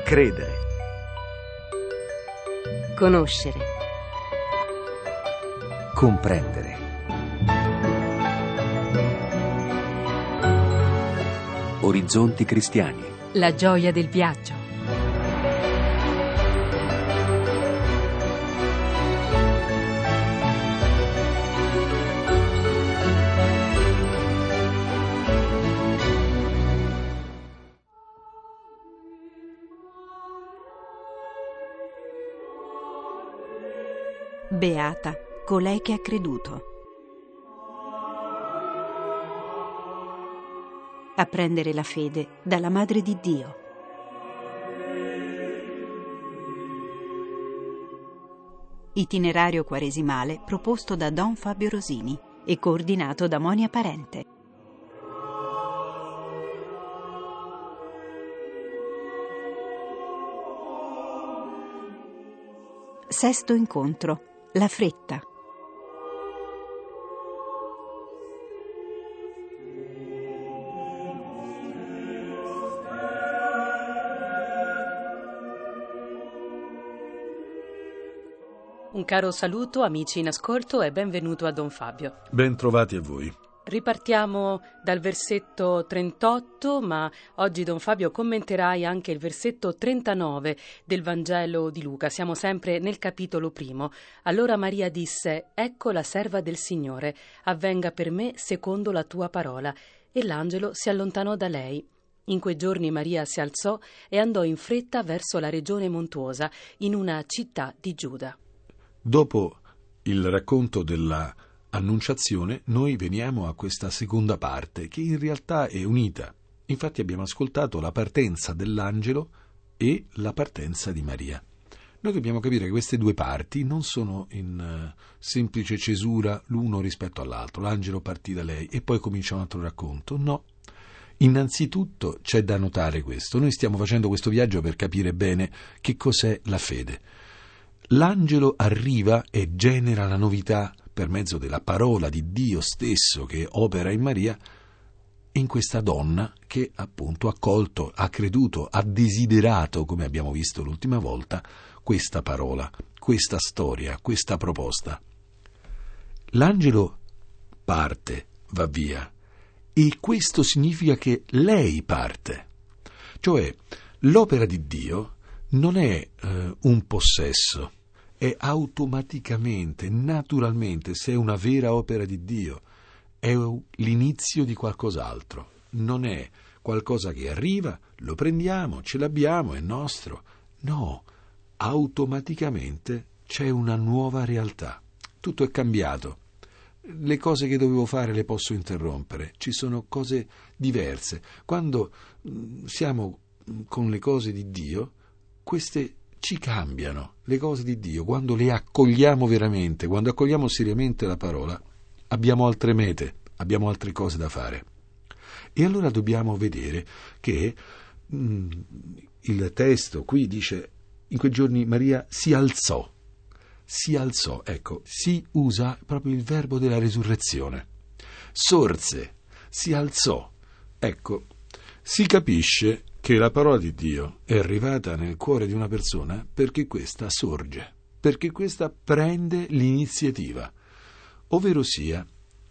Credere. Conoscere. Comprendere. Orizzonti cristiani. La gioia del viaggio. Beata colei che ha creduto. Apprendere la fede dalla Madre di Dio. Itinerario quaresimale proposto da Don Fabio Rosini e coordinato da Monia Parente. Sesto incontro. La fretta. Un caro saluto, amici in ascolto, e benvenuto a Don Fabio. Ben trovati a voi. Ripartiamo dal versetto 38, ma oggi Don Fabio commenterai anche il versetto 39 del Vangelo di Luca. Siamo sempre nel capitolo 1. Allora Maria disse: «Ecco la serva del Signore, avvenga per me secondo la tua parola». E l'angelo si allontanò da lei. In quei giorni Maria si alzò e andò in fretta verso la regione montuosa, in una città di Giuda. Dopo il racconto della Annunciazione, noi veniamo a questa seconda parte, che in realtà è unita. Infatti abbiamo ascoltato la partenza dell'angelo e la partenza di Maria. Noi dobbiamo capire che queste due parti non sono in semplice cesura l'uno rispetto all'altro. L'angelo partì da lei e poi comincia un altro racconto. No. Innanzitutto c'è da notare questo. Noi stiamo facendo questo viaggio per capire bene che cos'è la fede. L'angelo arriva e genera la novità per mezzo della parola di Dio stesso che opera in Maria, in questa donna che appunto ha accolto, ha creduto, ha desiderato, come abbiamo visto l'ultima volta, questa parola, questa storia, questa proposta. L'angelo parte, va via, e questo significa che lei parte. Cioè, l'opera di Dio non è un possesso, è automaticamente, naturalmente, se è una vera opera di Dio, è l'inizio di qualcos'altro. Non è qualcosa che arriva, lo prendiamo, ce l'abbiamo, è nostro. No, automaticamente c'è una nuova realtà. Tutto è cambiato. Le cose che dovevo fare le posso interrompere. Ci sono cose diverse. Quando siamo con le cose di Dio, queste ci cambiano. Le cose di Dio, quando le accogliamo veramente, quando accogliamo seriamente la parola, abbiamo altre mete, abbiamo altre cose da fare. E allora dobbiamo vedere che il testo qui dice: in quei giorni Maria si alzò, ecco, si usa proprio il verbo della resurrezione. Sorse, si alzò. Ecco, si capisce che la parola di Dio è arrivata nel cuore di una persona perché questa sorge, perché questa prende l'iniziativa, ovvero sia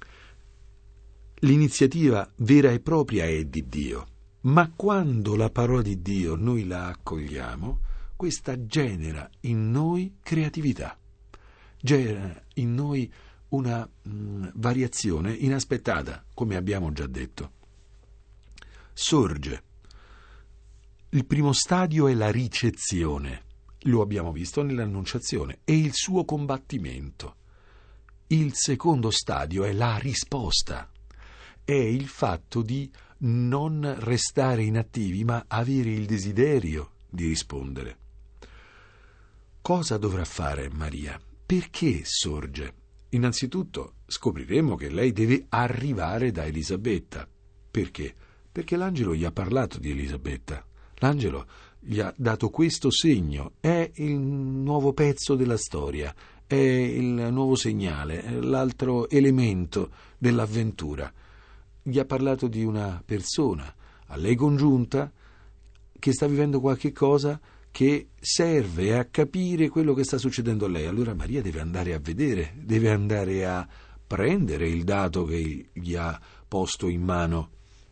l'iniziativa vera e propria è di Dio, ma quando la parola di Dio noi la accogliamo, questa genera in noi creatività, genera in noi una variazione inaspettata, come abbiamo già detto. Sorge. Il primo stadio è la ricezione, lo abbiamo visto nell'Annunciazione, e il suo combattimento. Il secondo stadio è la risposta, è il fatto di non restare inattivi, ma avere il desiderio di rispondere. Cosa dovrà fare Maria? Perché sorge? Innanzitutto scopriremo che lei deve arrivare da Elisabetta. Perché? Perché l'angelo gli ha parlato di Elisabetta. L'angelo gli ha dato questo segno, è il nuovo pezzo della storia, è il nuovo segnale, l'altro elemento dell'avventura. Gli ha parlato di una persona a lei congiunta che sta vivendo qualche cosa che serve a capire quello che sta succedendo a lei. Allora Maria deve andare a vedere, deve andare a prendere il dato che gli ha posto in mano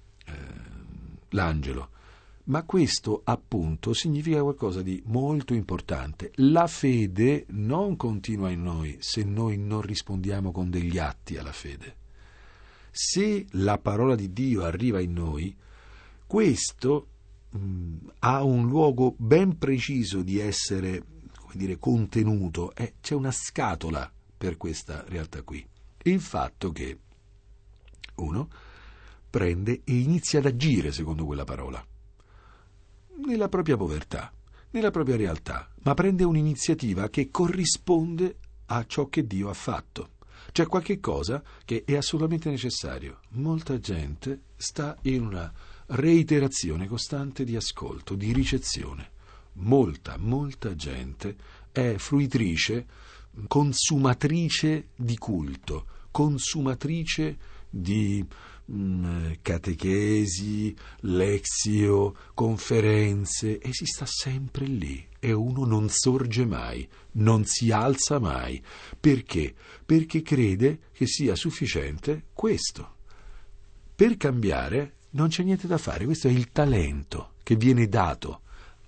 l'angelo. Ma questo appunto significa qualcosa di molto importante. La fede non continua in noi se noi non rispondiamo con degli atti alla fede. Se la parola di Dio arriva in noi, questo ha un luogo ben preciso di essere, come dire, contenuto. C'è una scatola per questa realtà qui. Il fatto che uno prende e inizia ad agire secondo quella parola, nella propria povertà, nella propria realtà, ma prende un'iniziativa che corrisponde a ciò che Dio ha fatto. C'è qualche cosa che è assolutamente necessario. Molta gente sta in una reiterazione costante di ascolto, di ricezione. Molta gente è fruitrice, consumatrice di culto, consumatrice di catechesi, lezio, conferenze, e si sta sempre lì e uno non sorge mai, non si alza mai. Perché? Perché crede che sia sufficiente questo. Per cambiare non c'è niente da fare, questo è il talento che viene dato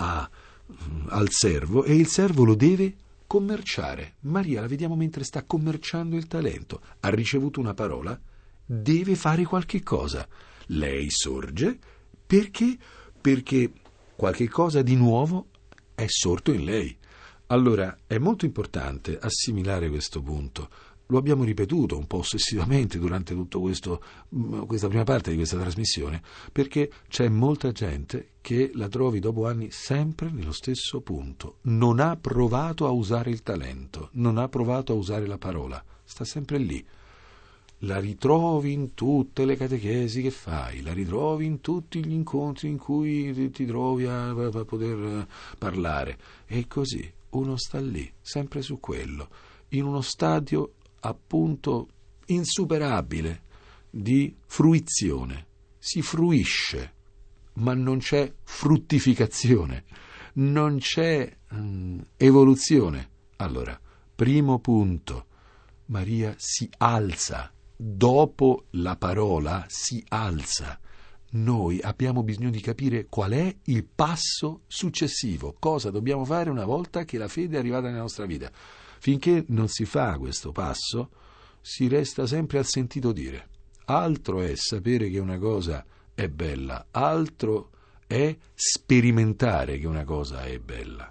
al servo, e il servo lo deve commerciare. Maria la vediamo mentre sta commerciando il talento. Ha ricevuto una parola, deve fare qualche cosa. Lei sorge perché qualche cosa di nuovo è sorto in lei. Allora è molto importante assimilare questo punto. Lo abbiamo ripetuto un po' ossessivamente durante tutto questa prima parte di questa trasmissione, perché c'è molta gente che la trovi dopo anni sempre nello stesso punto. Non ha provato a usare il talento, non ha provato a usare la parola, sta sempre lì. La ritrovi in tutte le catechesi che fai, la ritrovi in tutti gli incontri in cui ti trovi a poter parlare, e così uno sta lì, sempre su quello, in uno stadio appunto insuperabile di fruizione. Si fruisce, ma non c'è fruttificazione, non c'è evoluzione. Allora, primo punto, Maria si alza. Dopo la parola si alza. Noi abbiamo bisogno di capire qual è il passo successivo, cosa dobbiamo fare una volta che la fede è arrivata nella nostra vita. Finché non si fa questo passo, si resta sempre al sentito dire. Altro è sapere che una cosa è bella, altro è sperimentare che una cosa è bella.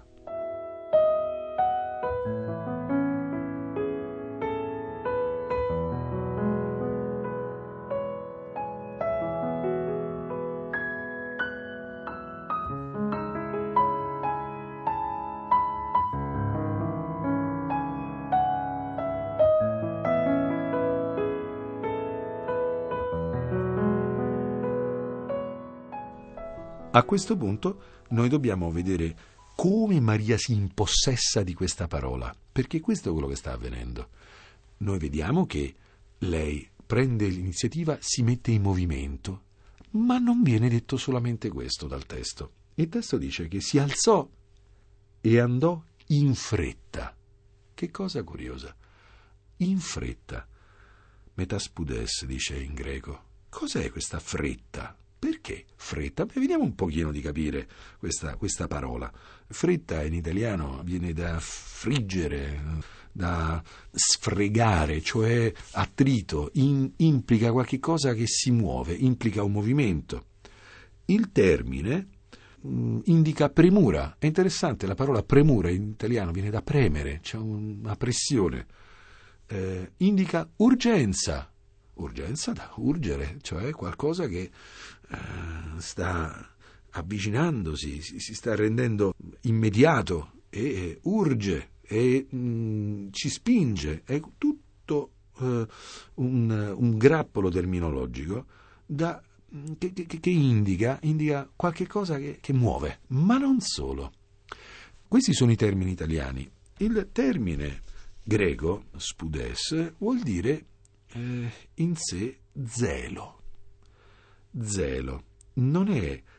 A questo punto noi dobbiamo vedere come Maria si impossessa di questa parola, perché questo è quello che sta avvenendo. Noi vediamo che lei prende l'iniziativa, si mette in movimento, ma non viene detto solamente questo dal testo. Il testo dice che si alzò e andò in fretta. Che cosa curiosa. In fretta. Metaspudes dice in greco. Cos'è questa fretta? Perché fretta? Beh, vediamo un pochino di capire questa parola. Fretta in italiano viene da friggere, da sfregare, cioè attrito, implica qualche cosa che si muove, implica un movimento. Il termine indica premura. È interessante, la parola premura in italiano viene da premere, c'è una pressione. Indica urgenza. Urgenza da urgere, cioè qualcosa che sta avvicinandosi, si sta rendendo immediato e urge e ci spinge. È tutto un grappolo terminologico che indica qualche cosa che muove, ma non solo. Questi sono i termini italiani. Il termine greco, spudes, vuol dire in sé zelo. Zelo non è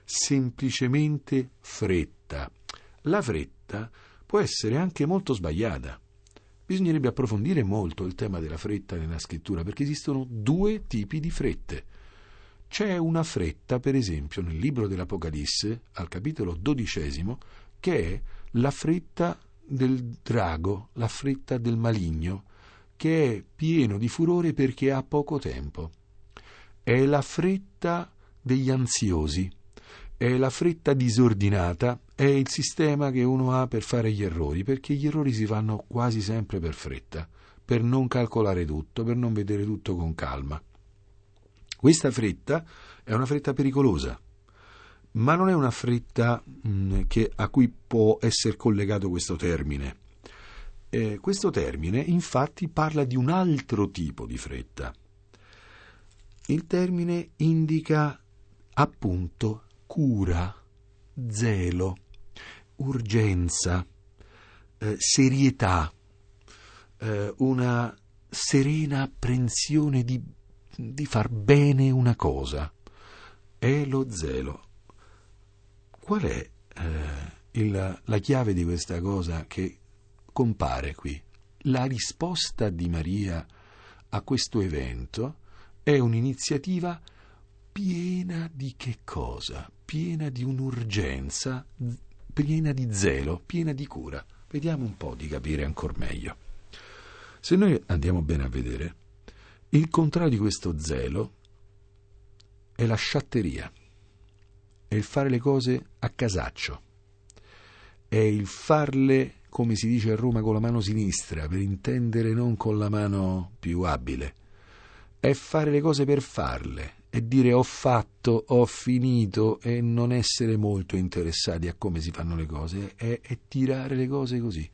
semplicemente fretta. La fretta può essere anche molto sbagliata. Bisognerebbe approfondire molto il tema della fretta nella scrittura, perché esistono due tipi di frette. C'è una fretta, per esempio, nel libro dell'Apocalisse, al capitolo 12, che è la fretta del drago, la fretta del maligno, che è pieno di furore perché ha poco tempo. È la fretta degli ansiosi, è la fretta disordinata, è il sistema che uno ha per fare gli errori, perché gli errori si fanno quasi sempre per fretta, per non calcolare tutto, per non vedere tutto con calma. Questa fretta è una fretta pericolosa, ma non è una fretta a cui può essere collegato questo termine. Questo termine, infatti, parla di un altro tipo di fretta. Il termine indica appunto cura, zelo, urgenza, serietà, una serena apprensione di far bene una cosa. È lo zelo. Qual è la chiave di questa cosa che compare qui? La risposta di Maria a questo evento è un'iniziativa piena di che cosa? Piena di un'urgenza, piena di zelo, piena di cura. Vediamo un po' di capire ancora meglio. Se noi andiamo bene a vedere, il contrario di questo zelo è la sciatteria, è il fare le cose a casaccio, è il farle, come si dice a Roma, con la mano sinistra, per intendere non con la mano più abile. È fare le cose per farle, è dire ho fatto, ho finito, e non essere molto interessati a come si fanno le cose, è tirare le cose così,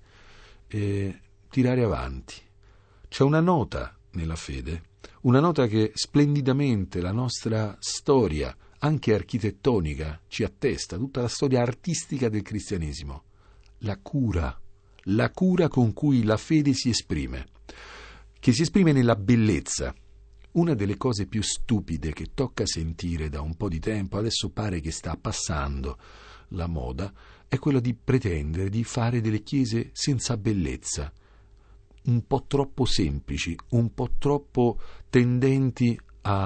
tirare avanti. C'è una nota nella fede, una nota che splendidamente la nostra storia, anche architettonica, ci attesta, tutta la storia artistica del cristianesimo. La cura con cui la fede si esprime, che si esprime nella bellezza. Una delle cose più stupide che tocca sentire da un po' di tempo, adesso pare che sta passando la moda, è quella di pretendere di fare delle chiese senza bellezza, un po' troppo semplici, un po' troppo tendenti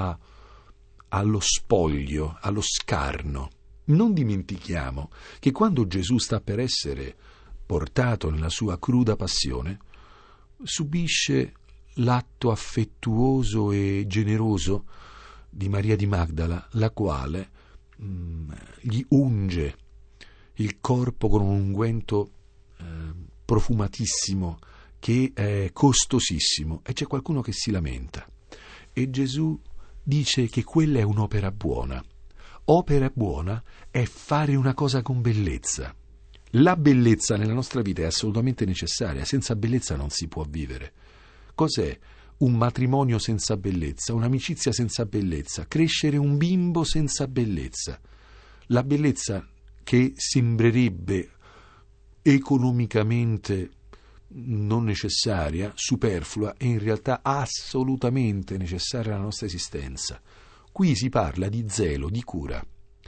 allo spoglio, allo scarno. Non dimentichiamo che quando Gesù sta per essere portato nella sua cruda passione, subisce l'atto affettuoso e generoso di Maria di Magdala, la quale gli unge il corpo con un unguento profumatissimo che è costosissimo, e c'è qualcuno che si lamenta, e Gesù dice che quella è un'opera buona. Opera buona è fare una cosa con bellezza. La bellezza nella nostra vita è assolutamente necessaria, senza bellezza non si può vivere. Cos'è un matrimonio senza bellezza, un'amicizia senza bellezza, crescere un bimbo senza bellezza? La bellezza, che sembrerebbe economicamente non necessaria, superflua, è in realtà assolutamente necessaria alla nostra esistenza. Qui si parla di zelo, di cura.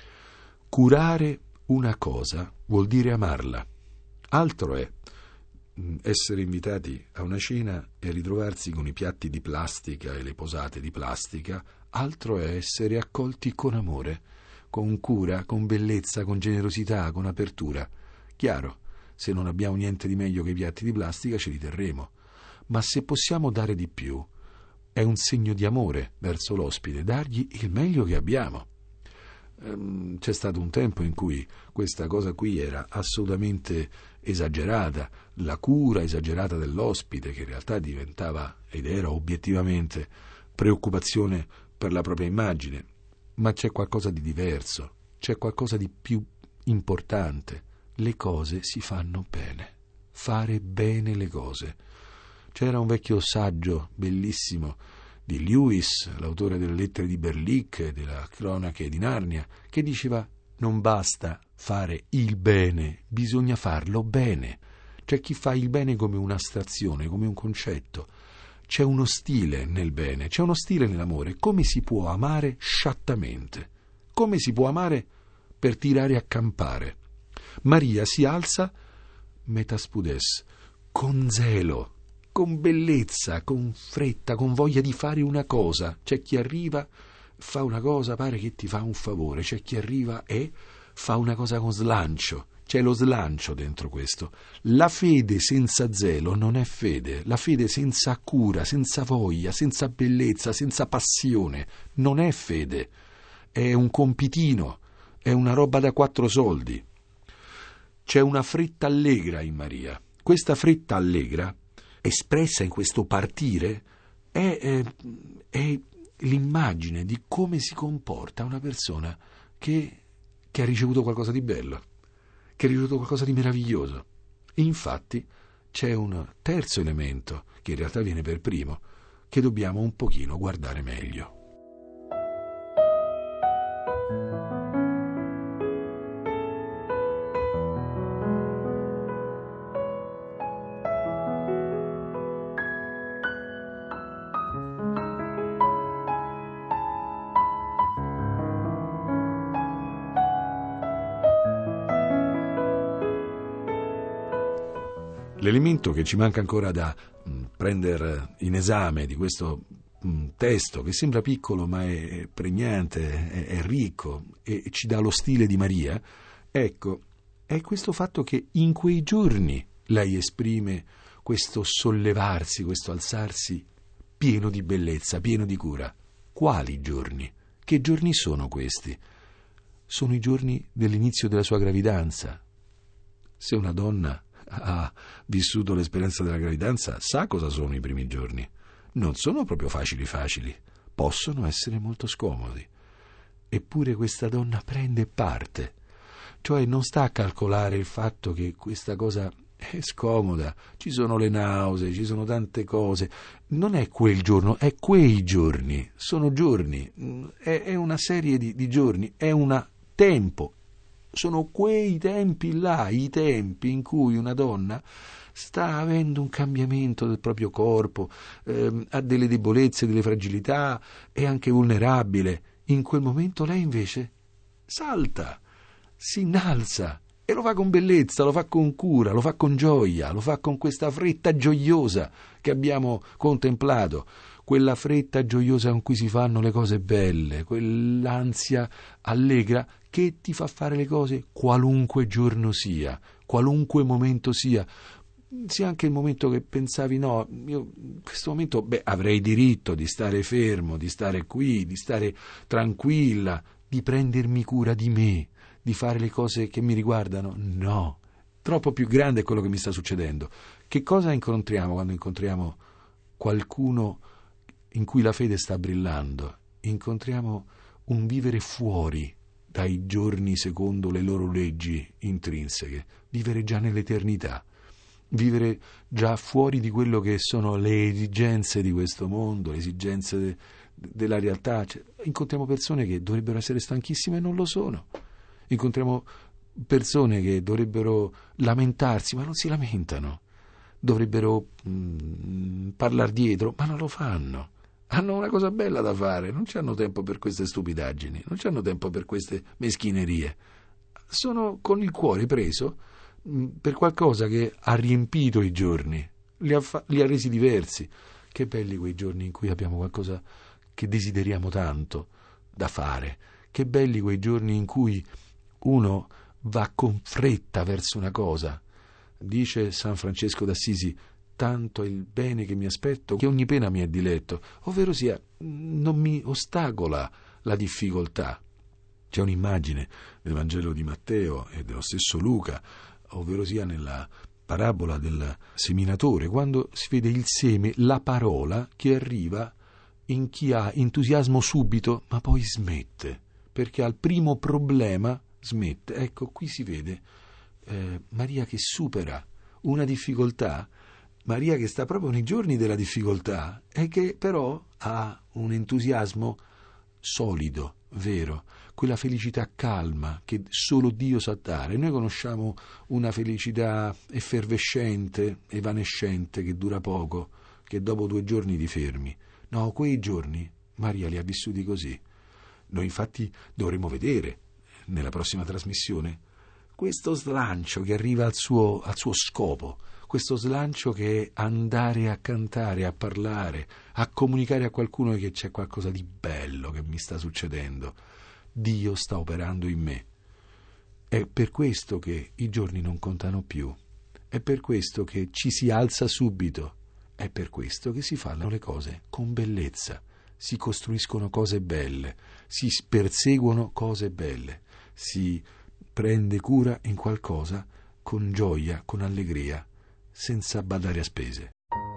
Curare una cosa vuol dire amarla. Altro è essere invitati a una cena e ritrovarsi con i piatti di plastica e le posate di plastica. Altro è essere accolti con amore, con cura, con bellezza, con generosità, con apertura. Chiaro, se non abbiamo niente di meglio che i piatti di plastica ce li terremo, ma se possiamo dare di più è un segno di amore verso l'ospite, dargli il meglio che abbiamo. C'è stato un tempo in cui questa cosa qui era assolutamente esagerata, la cura esagerata dell'ospite, che in realtà diventava ed era obiettivamente preoccupazione per la propria immagine. Ma c'è qualcosa di diverso, c'è qualcosa di più importante. Le cose si fanno bene, fare bene le cose. C'era un vecchio saggio bellissimo di Lewis, l'autore delle lettere di Berlic e della cronache di Narnia, che diceva: non basta fare il bene, bisogna farlo bene. C'è chi fa il bene come un'astrazione, come un concetto. C'è uno stile nel bene, c'è uno stile nell'amore. Come si può amare sciattamente? Come si può amare per tirare a campare. Maria si alza metaspudes, con zelo, con bellezza, con fretta, con voglia di fare una cosa. C'è chi arriva, fa una cosa, pare che ti fa un favore. C'è chi arriva e fa una cosa con slancio. C'è lo slancio dentro questo. La fede senza zelo non è fede. La fede senza cura, senza voglia, senza bellezza, senza passione non è fede. È un compitino, è una roba da 4 soldi. C'è una fretta allegra in Maria. Questa fretta allegra, espressa in questo partire, è l'immagine di come si comporta una persona che ha ricevuto qualcosa di bello, che ha ricevuto qualcosa di meraviglioso. Infatti c'è un terzo elemento, che in realtà viene per primo, che dobbiamo un pochino guardare meglio. L'elemento che ci manca ancora da prendere in esame di questo testo, che sembra piccolo ma è pregnante, è ricco e ci dà lo stile di Maria, ecco, è questo fatto che in quei giorni lei esprime questo sollevarsi, questo alzarsi pieno di bellezza, pieno di cura. Quali giorni? Che giorni sono questi? Sono i giorni dell'inizio della sua gravidanza. Se una donna ha vissuto l'esperienza della gravidanza, sa cosa sono i primi giorni. Non sono proprio facili, possono essere molto scomodi. Eppure questa donna prende parte, cioè non sta a calcolare il fatto che questa cosa è scomoda, ci sono le nausee, ci sono tante cose. Non è quel giorno, è quei giorni, sono giorni, è una serie di giorni, è un tempo. Sono quei tempi là, i tempi in cui una donna sta avendo un cambiamento del proprio corpo, ha delle debolezze, delle fragilità, è anche vulnerabile. In quel momento lei invece salta, si innalza e lo fa con bellezza, lo fa con cura, lo fa con gioia, lo fa con questa fretta gioiosa che abbiamo contemplato, quella fretta gioiosa con cui si fanno le cose belle, quell'ansia allegra che ti fa fare le cose qualunque giorno sia, qualunque momento sia anche il momento che pensavi no, io in questo momento avrei diritto di stare fermo, di stare qui, di stare tranquilla, di prendermi cura di me, di fare le cose che mi riguardano. No, troppo più grande è quello che mi sta succedendo. Che cosa incontriamo quando incontriamo qualcuno in cui la fede sta brillando? Incontriamo un vivere fuori dai giorni secondo le loro leggi intrinseche, vivere già nell'eternità, vivere già fuori di quello che sono le esigenze di questo mondo, le esigenze della realtà. Incontriamo persone che dovrebbero essere stanchissime e non lo sono. Incontriamo persone che dovrebbero lamentarsi, ma non si lamentano. Dovrebbero parlare dietro, ma non lo fanno. Hanno una cosa bella da fare, non c'hanno tempo per queste stupidaggini, non c'hanno tempo per queste meschinerie. Sono con il cuore preso per qualcosa che ha riempito i giorni, li ha resi diversi. Che belli quei giorni in cui abbiamo qualcosa che desideriamo tanto da fare. Che belli quei giorni in cui uno va con fretta verso una cosa. Dice San Francesco d'Assisi: tanto è il bene che mi aspetto che ogni pena mi è diletto, ovvero sia non mi ostacola la difficoltà. C'è un'immagine nel Vangelo di Matteo e dello stesso Luca, ovvero sia nella parabola del seminatore, quando si vede il seme, la parola che arriva in chi ha entusiasmo subito ma poi smette, perché al primo problema smette. Ecco, qui si vede Maria che supera una difficoltà, Maria che sta proprio nei giorni della difficoltà e che però ha un entusiasmo solido, vero, quella felicità calma che solo Dio sa dare. Noi conosciamo una felicità effervescente, evanescente, che dura poco, che dopo 2 giorni ti fermi. No, quei giorni Maria li ha vissuti così. Noi infatti dovremmo vedere nella prossima trasmissione questo slancio che arriva al suo scopo, questo slancio che è andare a cantare, a parlare, a comunicare a qualcuno che c'è qualcosa di bello che mi sta succedendo. Dio sta operando in me. È per questo che i giorni non contano più, è per questo che ci si alza subito, è per questo che si fanno le cose con bellezza, si costruiscono cose belle, si perseguono cose belle, si prende cura in qualcosa con gioia, con allegria, senza badare a spese.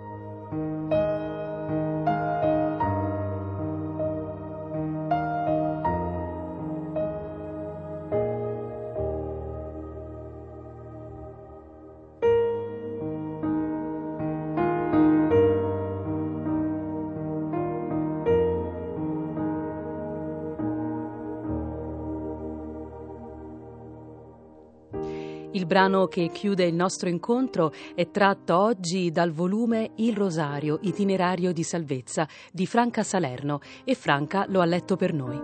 Il brano che chiude il nostro incontro è tratto oggi dal volume Il Rosario, itinerario di salvezza di Franca Salerno, e Franca lo ha letto per noi.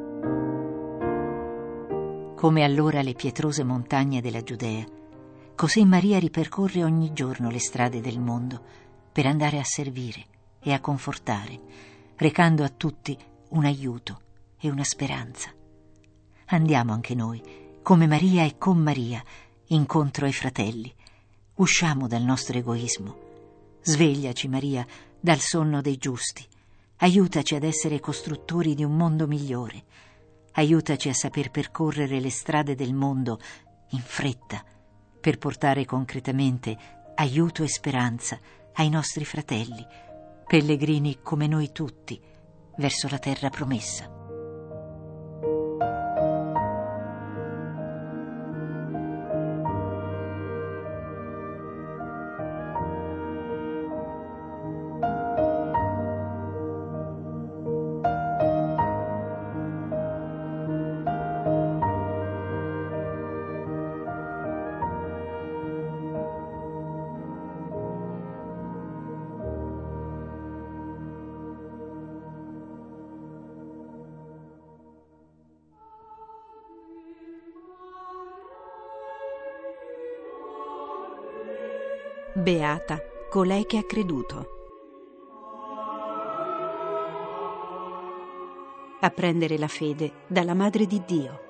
Come allora le pietrose montagne della Giudea, così Maria ripercorre ogni giorno le strade del mondo per andare a servire e a confortare, recando a tutti un aiuto e una speranza. Andiamo anche noi, come Maria e con Maria, incontro ai fratelli. Usciamo dal nostro egoismo. Svegliaci, Maria, dal sonno dei giusti. Aiutaci ad essere costruttori di un mondo migliore. Aiutaci a saper percorrere le strade del mondo in fretta per portare concretamente aiuto e speranza ai nostri fratelli, pellegrini come noi tutti, verso la terra promessa. Beata colei che ha creduto. A prendere la fede dalla Madre di Dio.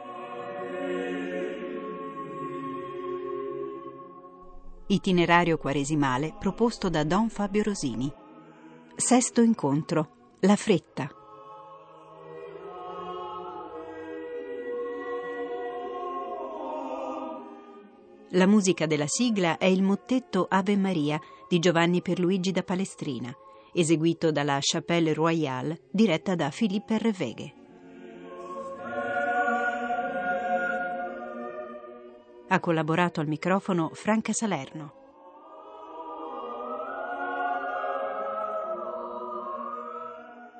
Itinerario quaresimale proposto da Don Fabio Rosini. Sesto incontro, la fretta. La musica della sigla è il mottetto Ave Maria di Giovanni Pierluigi da Palestrina, eseguito dalla Chapelle Royale, diretta da Philippe Hervégué. Ha collaborato al microfono Franca Salerno.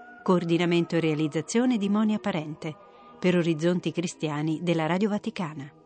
Coordinamento e realizzazione di Monia Parente, per Orizzonti Cristiani della Radio Vaticana.